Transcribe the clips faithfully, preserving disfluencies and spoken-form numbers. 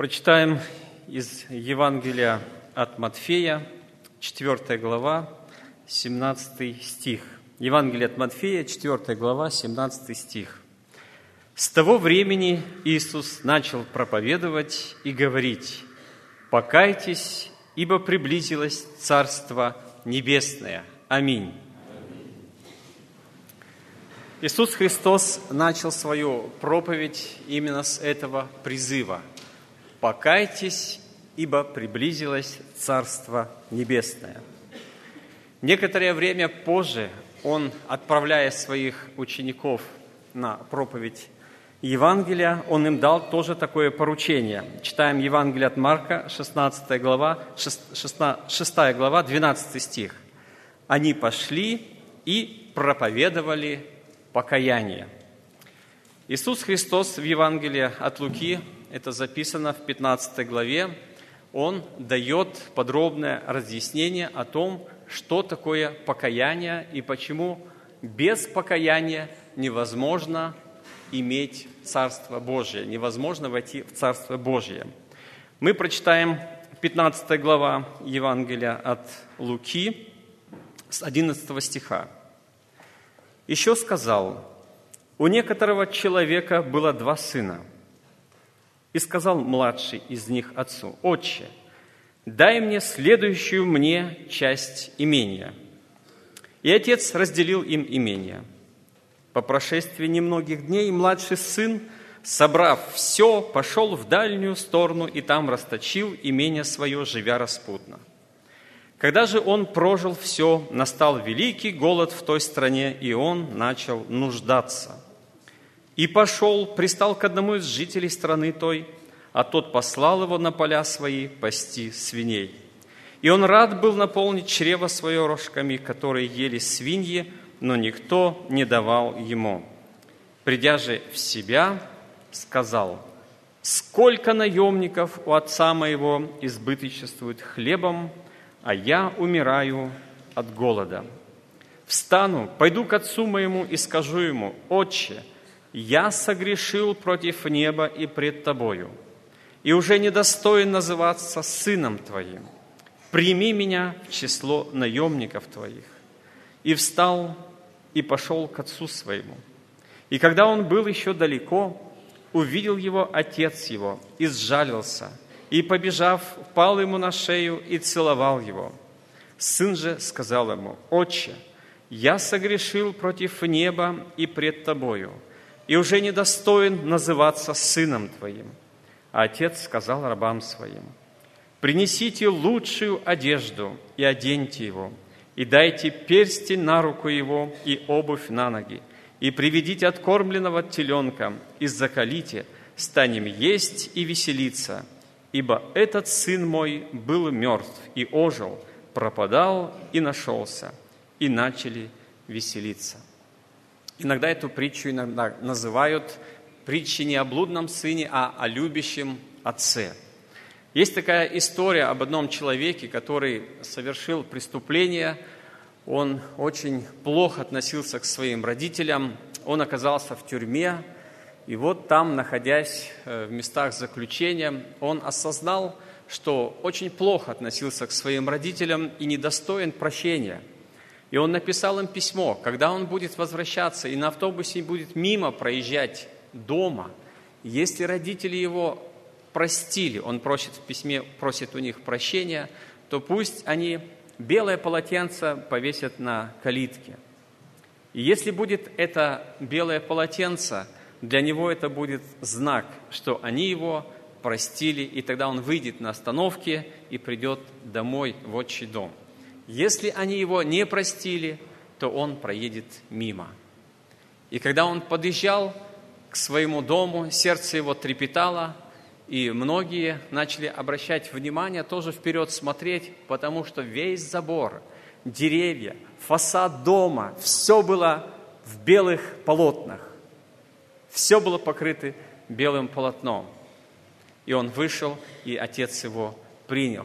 Прочитаем из Евангелия от Матфея, четвёртая глава, семнадцатый стих. Евангелие от Матфея, четвёртая глава, семнадцатый стих. «С того времени Иисус начал проповедовать и говорить: „Покайтесь, ибо приблизилось Царство Небесное“». Аминь. Иисус Христос начал свою проповедь именно с этого призыва: «Покайтесь, ибо приблизилось Царство Небесное». Некоторое время позже Он, отправляя своих учеников на проповедь Евангелия, Он им дал тоже такое поручение. Читаем Евангелие от Марка, шестнадцатая глава, шестая глава, двенадцатый стих. «Они пошли и проповедовали покаяние». Иисус Христос в Евангелии от Луки, это записано в пятнадцатой главе, Он дает подробное разъяснение о том, что такое покаяние и почему без покаяния невозможно иметь Царство Божие, невозможно войти в Царство Божие. Мы прочитаем пятнадцатая глава Евангелия от Луки с одиннадцатого стиха. «Еще сказал: у некоторого человека было два сына. И сказал младший из них отцу: „Отче, дай мне следующую мне часть имения“. И отец разделил им имение. По прошествии немногих дней младший сын, собрав все, пошел в дальнюю сторону и там расточил имение свое, живя распутно. Когда же он прожил все, настал великий голод в той стране, и он начал нуждаться. И пошел, пристал к одному из жителей страны той, а тот послал его на поля свои пасти свиней. И он рад был наполнить чрево свое рожками, которые ели свиньи, но никто не давал ему. Придя же в себя, сказал: „Сколько наемников у отца моего избыточествует хлебом, а я умираю от голода. Встану, пойду к отцу моему и скажу ему: „Отче, я согрешил против неба и пред тобою, и уже недостоин называться сыном твоим. Прими меня в число наемников твоих“. И встал и пошел к отцу своему. И когда он был еще далеко, увидел его отец его и сжалился, и, побежав, пал ему на шею и целовал его. Сын же сказал ему: „Отче, я согрешил против неба и пред тобою, и уже недостоин называться сыном твоим“. А отец сказал рабам своим: „Принесите лучшую одежду и оденьте его, и дайте перстень на руку его и обувь на ноги, и приведите откормленного теленка, и заколите, станем есть и веселиться. Ибо этот сын мой был мертв и ожил, пропадал и нашелся“, и начали веселиться». Иногда эту притчу иногда называют притчей не о блудном сыне, а о любящем отце. Есть такая история об одном человеке, который совершил преступление. Он очень плохо относился к своим родителям. Он оказался в тюрьме. И вот там, находясь в местах заключения, он осознал, что очень плохо относился к своим родителям и недостоин прощения. И он написал им письмо. Когда он будет возвращаться и на автобусе будет мимо проезжать дома, если родители его простили, он просит в письме, просит у них прощения, то пусть они белое полотенце повесят на калитке. И если будет это белое полотенце, для него это будет знак, что они его простили, и тогда он выйдет на остановке и придет домой в отчий дом. Если они его не простили, то он проедет мимо. И когда он подъезжал к своему дому, сердце его трепетало, и многие начали обращать внимание, тоже вперед смотреть, потому что весь забор, деревья, фасад дома, все было в белых полотнах. Все было покрыто белым полотном. И он вышел, и отец его принял.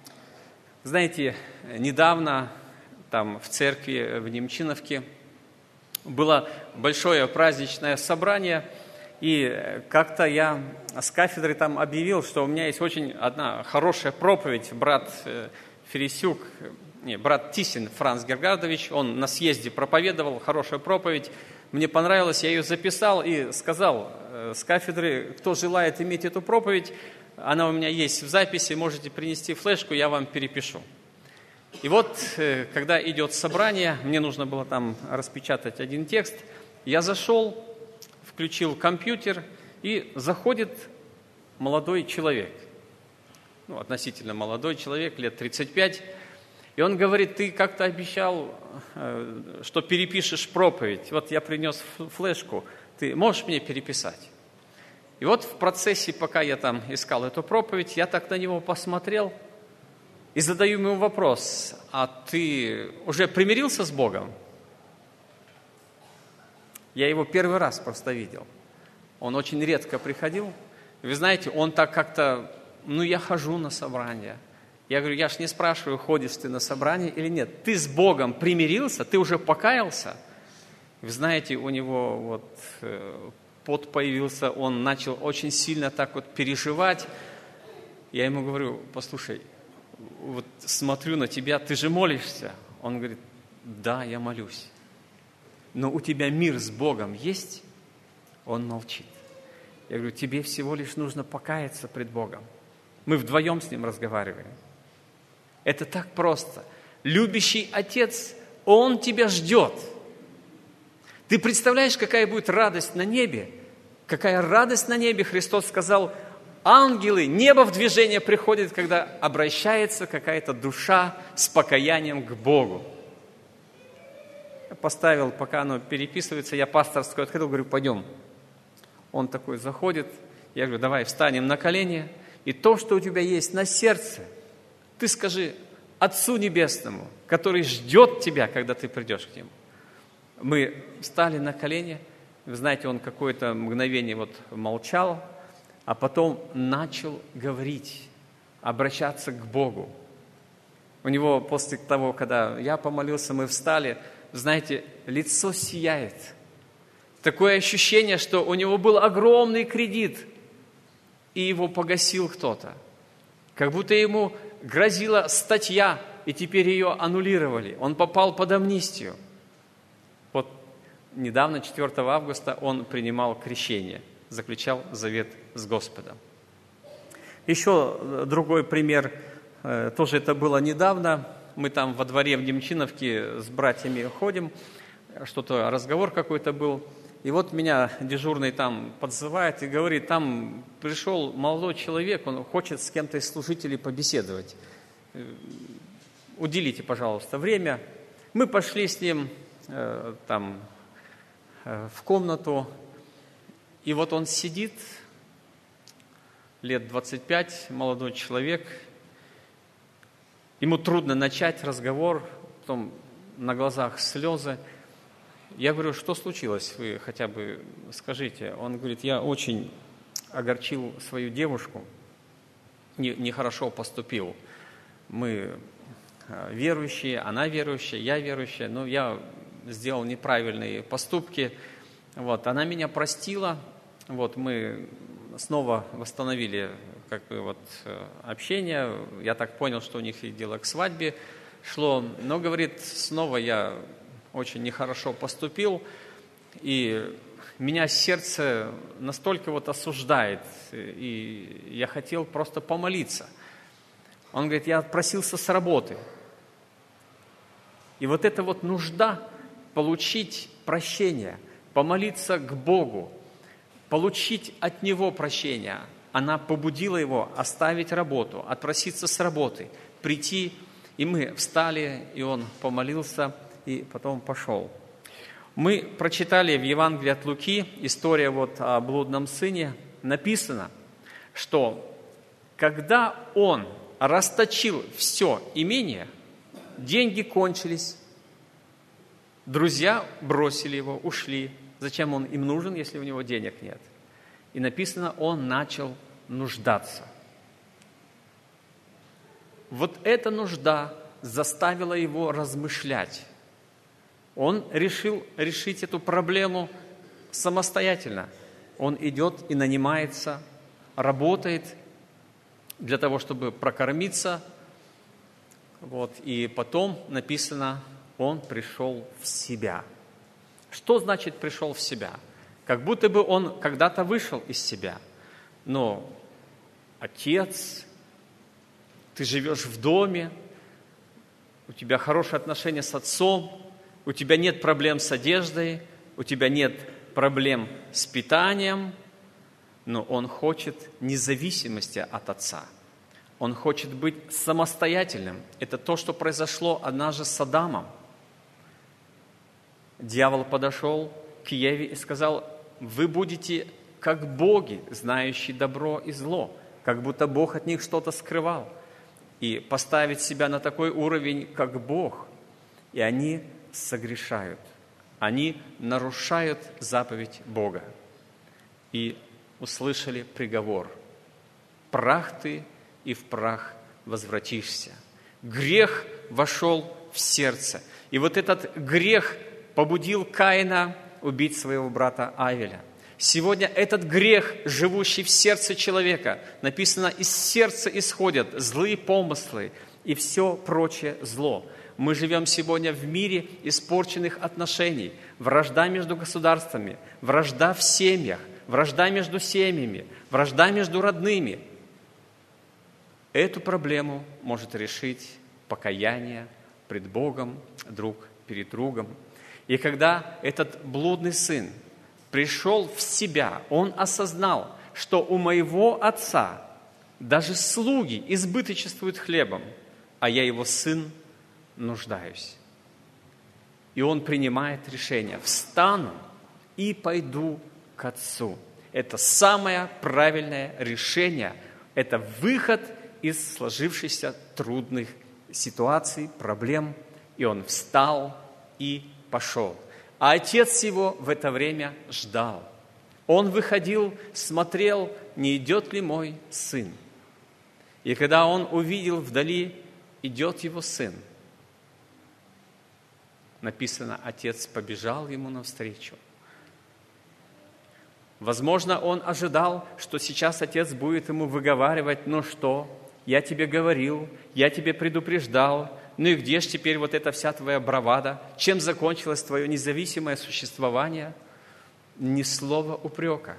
Знаете, недавно там в церкви в Немчиновке было большое праздничное собрание, И как-то я с кафедры там объявил, что у меня есть очень одна хорошая проповедь. Брат Фересюк, не, брат Тисин Франц Гергардович, он на съезде проповедовал, хорошая проповедь. Мне понравилось, я ее записал и сказал с кафедры, кто желает иметь эту проповедь, она у меня есть в записи, можете принести флешку, я вам перепишу. И вот, когда идет собрание, мне нужно было там распечатать один текст, я зашел, включил компьютер, и заходит молодой человек, ну, относительно молодой человек, лет тридцать пять, и он говорит, ты как-то обещал, что перепишешь проповедь, вот я принес флешку, ты можешь мне переписать? И вот в процессе, пока я там искал эту проповедь, я так на него посмотрел и задаю ему вопрос, а ты уже примирился с Богом? Я его первый раз просто видел. Он очень редко приходил. Вы знаете, он так как-то, ну, я хожу на собрания. Я говорю, я ж не спрашиваю, ходишь ты на собрание или нет. Ты с Богом примирился? Ты уже покаялся? Вы знаете, у него вот пот появился, он начал очень сильно так вот переживать. Я ему говорю, послушай, вот смотрю на тебя, ты же молишься? Он говорит, да, я молюсь. Но у тебя мир с Богом есть? Он молчит. Я говорю, тебе всего лишь нужно покаяться пред Богом. Мы вдвоем с Ним разговариваем. Это так просто. Любящий Отец, Он тебя ждет. Ты представляешь, какая будет радость на небе? Какая радость на небе, Христос сказал, ангелы, небо в движение приходит, когда обращается какая-то душа с покаянием к Богу. Поставил, пока оно переписывается, я пасторскую открыл, говорю, пойдем. Он такой заходит, я говорю, давай встанем на колени, и то, что у тебя есть на сердце, ты скажи Отцу Небесному, который ждет тебя, когда ты придешь к Нему. Мы встали на колени, вы знаете, он какое-то мгновение вот молчал, а потом начал говорить, обращаться к Богу. У него после того, когда я помолился, мы встали, знаете, лицо сияет. Такое ощущение, что у него был огромный кредит, и его погасил кто-то. Как будто ему грозила статья, и теперь ее аннулировали. Он попал под амнистию. Вот недавно, четвёртого августа, он принимал крещение, заключал завет с Господом. Еще другой пример, тоже это было недавно. Мы там во дворе в Немчиновке с братьями ходим, что-то, разговор какой-то был. И вот меня дежурный там подзывает и говорит, там пришел молодой человек, он хочет с кем-то из служителей побеседовать. Уделите, пожалуйста, время. Мы пошли с ним э, там э, в комнату, и вот он сидит, лет двадцать пять, молодой человек. Ему трудно начать разговор, потом на глазах слезы. Я говорю, что случилось, вы хотя бы скажите. Он говорит, я очень огорчил свою девушку, нехорошо поступил. Мы верующие, она верующая, я верующая, но я сделал неправильные поступки. Вот, она меня простила, вот, мы снова восстановили как бы, вот, общение. Я так понял, что у них и дело к свадьбе шло, но, говорит, снова я очень нехорошо поступил, и меня сердце настолько вот осуждает, и я хотел просто помолиться. Он говорит, я отпросился с работы. И вот эта вот нужда получить прощение, помолиться к Богу, получить от Него прощение, она побудила его оставить работу, отпроситься с работы, прийти, и мы встали, и он помолился, и потом пошел. Мы прочитали в Евангелии от Луки история вот о блудном сыне. Написано, что когда он расточил все имение, деньги кончились, друзья бросили его, ушли. Зачем он им нужен, если у него денег нет? И написано, он начал нуждаться. Вот эта нужда заставила его размышлять. Он решил решить эту проблему самостоятельно. Он идет и нанимается, работает для того, чтобы прокормиться. Вот. И потом написано, он пришел в себя. Что значит пришел в себя? Как будто бы он когда-то вышел из себя. Но отец, ты живешь в доме, у тебя хорошие отношения с отцом, у тебя нет проблем с одеждой, у тебя нет проблем с питанием, но он хочет независимости от отца. Он хочет быть самостоятельным. Это то, что произошло однажды с Адамом. Дьявол подошел к Еве и сказал: вы будете как боги, знающие добро и зло, как будто Бог от них что-то скрывал. И поставить себя на такой уровень, как Бог. И они согрешают. Они нарушают заповедь Бога. И услышали приговор: прах ты, и в прах возвратишься. Грех вошел в сердце. И вот этот грех побудил Каина убить своего брата Авеля. Сегодня этот грех, живущий в сердце человека, написано, из сердца исходят злые помыслы и все прочее зло. Мы живем сегодня в мире испорченных отношений, вражда между государствами, вражда в семьях, вражда между семьями, вражда между родными. Эту проблему может решить покаяние пред Богом, друг перед другом. И когда этот блудный сын пришел в себя, он осознал, что у моего отца даже слуги избыточествуют хлебом, а я его сын нуждаюсь. И он принимает решение: встану и пойду к отцу. Это самое правильное решение, это выход из сложившихся трудных ситуаций, проблем. И он встал и пошел. А отец его в это время ждал. Он выходил, смотрел, не идет ли мой сын. И когда он увидел вдали, идет его сын, написано, отец побежал ему навстречу. Возможно, он ожидал, что сейчас отец будет ему выговаривать: ну что, я тебе говорил, я тебе предупреждал, ну и где ж теперь вот эта вся твоя бравада? Чем закончилось твое независимое существование? Ни слова упрека.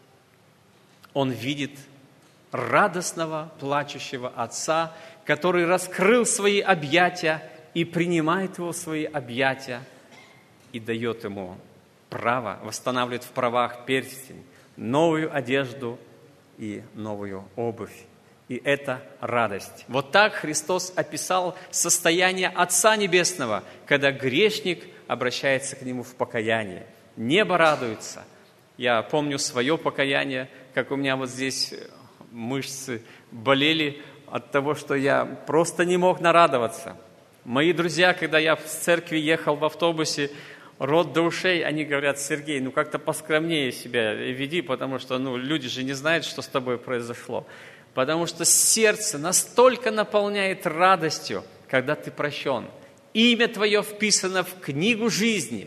Он видит радостного, плачущего отца, который раскрыл свои объятия и принимает его в свои объятия и дает ему право, восстанавливает в правах перстень, новую одежду и новую обувь. И это радость. Вот так Христос описал состояние Отца Небесного, когда грешник обращается к Нему в покаянии. Небо радуется. Я помню свое покаяние, как у меня вот здесь мышцы болели от того, что я просто не мог нарадоваться. Мои друзья, когда я в церкви ехал в автобусе, рот до ушей, они говорят: Сергей, ну как-то поскромнее себя веди, потому что ну, люди же не знают, что с тобой произошло. Потому что сердце настолько наполняет радостью, когда ты прощен. Имя твое вписано в книгу жизни.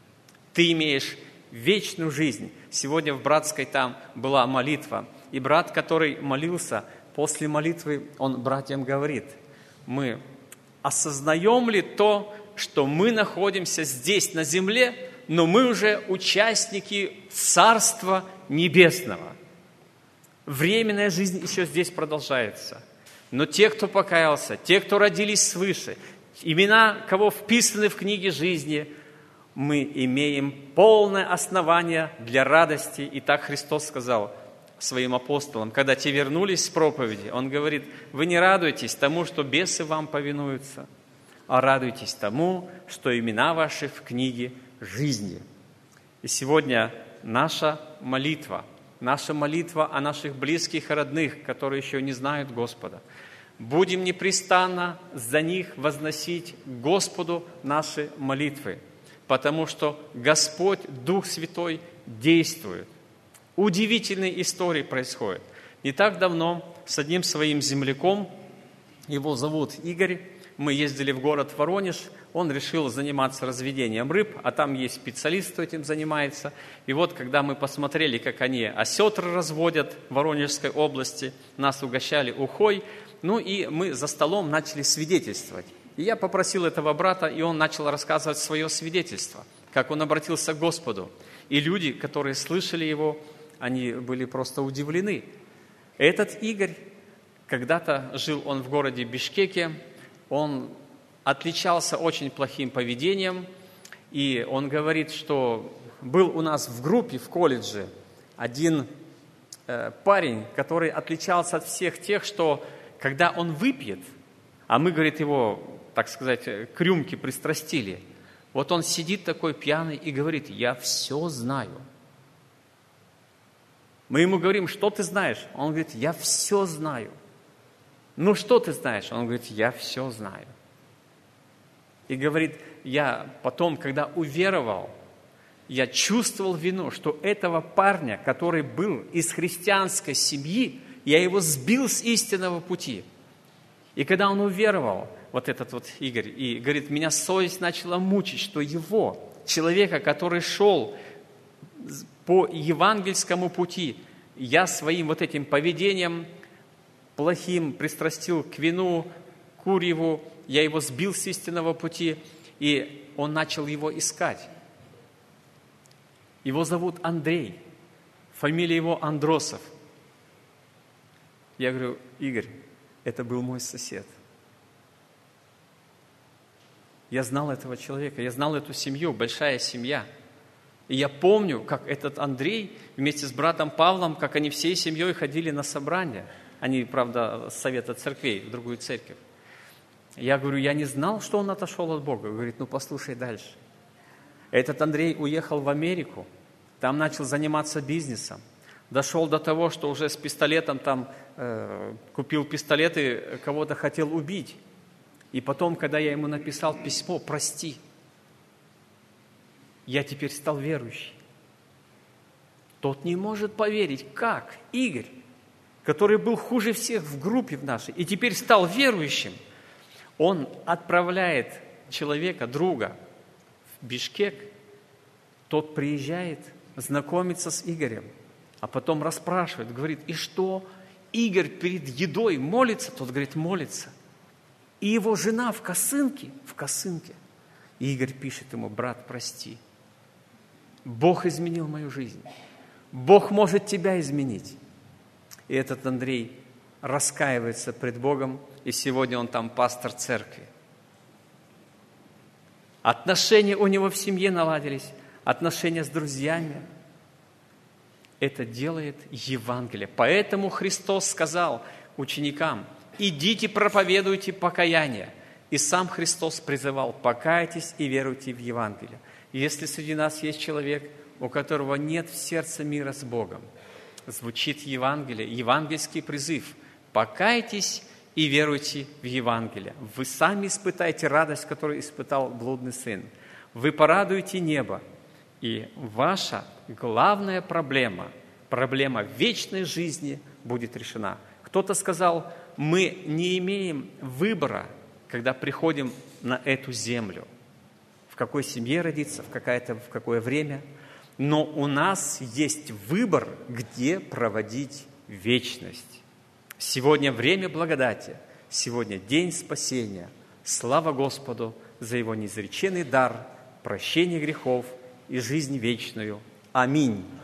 Ты имеешь вечную жизнь. Сегодня в братской там была молитва. И брат, который молился, после молитвы он братьям говорит: мы осознаем ли то, что мы находимся здесь на земле, но мы уже участники Царства Небесного. Временная жизнь еще здесь продолжается. Но те, кто покаялся, те, кто родились свыше, имена, кого вписаны в книге жизни, мы имеем полное основание для радости. И так Христос сказал своим апостолам, когда те вернулись с проповеди, Он говорит: вы не радуйтесь тому, что бесы вам повинуются, а радуйтесь тому, что имена ваши в книге жизни. И сегодня наша молитва, наша молитва о наших близких и родных, которые еще не знают Господа. Будем непрестанно за них возносить Господу наши молитвы, потому что Господь, Дух Святой, действует. Удивительные истории происходят. Не так давно с одним своим земляком, его зовут Игорь, мы ездили в город Воронеж, он решил заниматься разведением рыб, а там есть специалист, кто этим занимается. И вот, когда мы посмотрели, как они осетры разводят в Воронежской области, нас угощали ухой, ну и мы за столом начали свидетельствовать. И я попросил этого брата, и он начал рассказывать свое свидетельство, как он обратился к Господу. И люди, которые слышали его, они были просто удивлены. Этот Игорь, когда-то жил он в городе Бишкеке, он отличался очень плохим поведением, и он говорит, что был у нас в группе в колледже один э, парень, который отличался от всех тех, что когда он выпьет, а мы, говорит, его, так сказать, к рюмке пристрастили, вот он сидит такой пьяный и говорит: «Я все знаю». Мы ему говорим: «Что ты знаешь?» Он говорит: «Я все знаю». «Ну, что ты знаешь?» Он говорит: «Я все знаю». И говорит: «Я потом, когда уверовал, я чувствовал вину, что этого парня, который был из христианской семьи, я его сбил с истинного пути». И когда он уверовал, вот этот вот Игорь, и говорит, меня совесть начала мучить, что его, человека, который шел по евангельскому пути, я своим вот этим поведением плохим пристрастил к вину, к куреву, я его сбил с истинного пути, и он начал его искать. Его зовут Андрей, фамилия его Андросов. Я говорю: Игорь, это был мой сосед. Я знал этого человека, я знал эту семью, большая семья. И я помню, как этот Андрей вместе с братом Павлом, как они всей семьей ходили на собрания. Они, правда, с совета церквей, в другую церковь. Я говорю: я не знал, что он отошел от Бога. Говорит: ну послушай дальше. Этот Андрей уехал в Америку, там начал заниматься бизнесом. Дошел до того, что уже с пистолетом там э, купил пистолет и кого-то хотел убить. И потом, когда я ему написал письмо: прости, я теперь стал верующим. Тот не может поверить, как Игорь, который был хуже всех в группе в нашей, и теперь стал верующим, он отправляет человека, друга в Бишкек, тот приезжает, знакомится с Игорем, а потом расспрашивает, говорит: и что, Игорь перед едой молится? Тот говорит: молится. И его жена в косынке, в косынке. И Игорь пишет ему: брат, прости, Бог изменил мою жизнь, Бог может тебя изменить. И этот Андрей раскаивается пред Богом, и сегодня он там пастор церкви. Отношения у него в семье наладились, отношения с друзьями. Это делает Евангелие. Поэтому Христос сказал ученикам: идите, проповедуйте покаяние. И сам Христос призывал: покайтесь и веруйте в Евангелие. И если среди нас есть человек, у которого нет в сердце мира с Богом, звучит Евангелие, евангельский призыв: покайтесь и веруйте в Евангелие. Вы сами испытаете радость, которую испытал блудный сын. Вы порадуете небо. И ваша главная проблема, проблема вечной жизни будет решена. Кто-то сказал: мы не имеем выбора, когда приходим на эту землю, в какой семье родиться, в, какое-то, в какое время. Но у нас есть выбор, где проводить вечность. Сегодня время благодати, сегодня день спасения. Слава Господу за Его неизреченный дар, прощение грехов и жизнь вечную. Аминь.